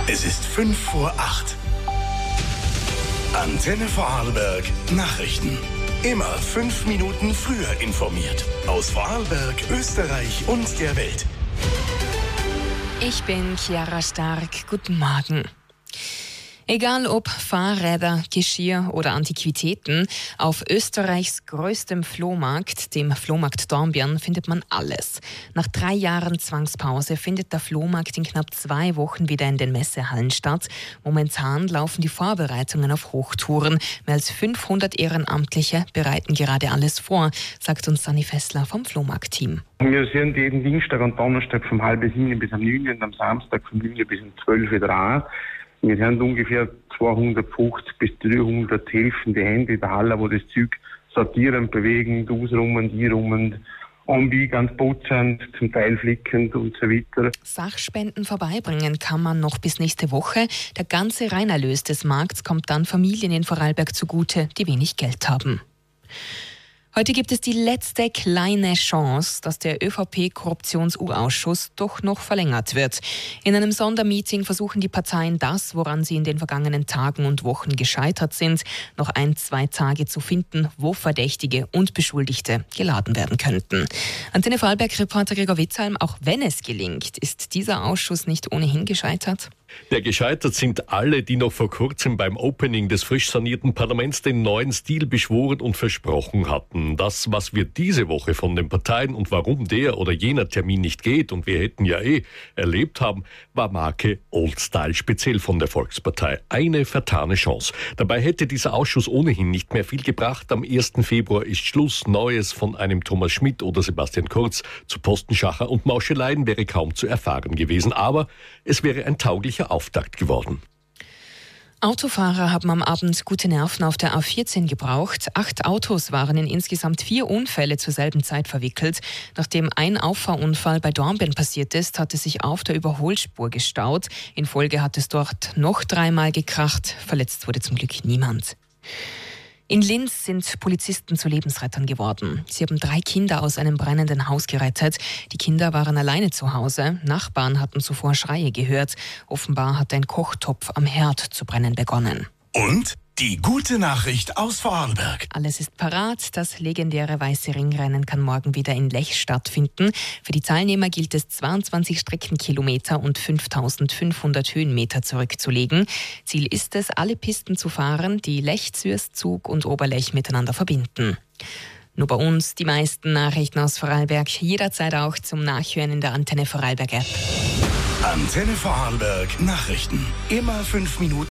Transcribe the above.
Es ist 5:05. Antenne Vorarlberg Nachrichten. Immer 5 Minuten früher informiert. Aus Vorarlberg, Österreich und der Welt. Ich bin Chiara Stark. Guten Morgen. Egal ob Fahrräder, Geschirr oder Antiquitäten, auf Österreichs größtem Flohmarkt, dem Flohmarkt Dornbirn, findet man alles. Nach 3 Jahren Zwangspause findet der Flohmarkt in knapp 2 Wochen wieder in den Messehallen statt. Momentan laufen die Vorbereitungen auf Hochtouren. Mehr als 500 Ehrenamtliche bereiten gerade alles vor, sagt uns Sani Fessler vom Flohmarkt-Team. Wir sind jeden Dienstag und Donnerstag vom 8:30 bis am 9 und am Samstag vom 9 bis um 12 wieder an. Wir haben ungefähr 250 bis 300 helfende Hände in der Halle, die das Zeug sortieren, bewegen, ausräumen, einräumen, anbiegen, putzen, zum Teil flicken und so weiter. Sachspenden vorbeibringen kann man noch bis nächste Woche. Der ganze Reinerlös des Markts kommt dann Familien in Vorarlberg zugute, die wenig Geld haben. Heute gibt es die letzte kleine Chance, dass der ÖVP-Korruptions-U-Ausschuss doch noch verlängert wird. In einem Sondermeeting versuchen die Parteien das, woran sie in den vergangenen Tagen und Wochen gescheitert sind, noch 1-2 Tage zu finden, wo Verdächtige und Beschuldigte geladen werden könnten. Antenne Vorarlberg-Reporter Gregor Witzheim, auch wenn es gelingt, ist dieser Ausschuss nicht ohnehin gescheitert? Ja, gescheitert sind alle, die noch vor kurzem beim Opening des frisch sanierten Parlaments den neuen Stil beschworen und versprochen hatten. Das, was wir diese Woche von den Parteien und warum der oder jener Termin nicht geht und wir hätten ja erlebt haben, war Marke Old Style, speziell von der Volkspartei. Eine vertane Chance. Dabei hätte dieser Ausschuss ohnehin nicht mehr viel gebracht. Am 1. Februar ist Schluss. Neues von einem Thomas Schmidt oder Sebastian Kurz zu Postenschacher und Mauscheleien wäre kaum zu erfahren gewesen. Aber es wäre ein tauglicher Auftakt geworden. Autofahrer haben am Abend gute Nerven auf der A14 gebraucht. 8 Autos waren in insgesamt 4 Unfälle zur selben Zeit verwickelt. Nachdem ein Auffahrunfall bei Dornbirn passiert ist, hat es sich auf der Überholspur gestaut. In Folge hat es dort noch 3-mal gekracht. Verletzt wurde zum Glück niemand. In Linz sind Polizisten zu Lebensrettern geworden. Sie haben 3 Kinder aus einem brennenden Haus gerettet. Die Kinder waren alleine zu Hause. Nachbarn hatten zuvor Schreie gehört. Offenbar hat ein Kochtopf am Herd zu brennen begonnen. Und die gute Nachricht aus Vorarlberg. Alles ist parat. Das legendäre Weiße Ringrennen kann morgen wieder in Lech stattfinden. Für die Teilnehmer gilt es, 22 Streckenkilometer und 5500 Höhenmeter zurückzulegen. Ziel ist es, alle Pisten zu fahren, die Lech, Zürs, Zug und Oberlech miteinander verbinden. Nur bei uns die meisten Nachrichten aus Vorarlberg, jederzeit auch zum Nachhören in der Antenne Vorarlberg App. Antenne Vorarlberg Nachrichten. Immer 5 Minuten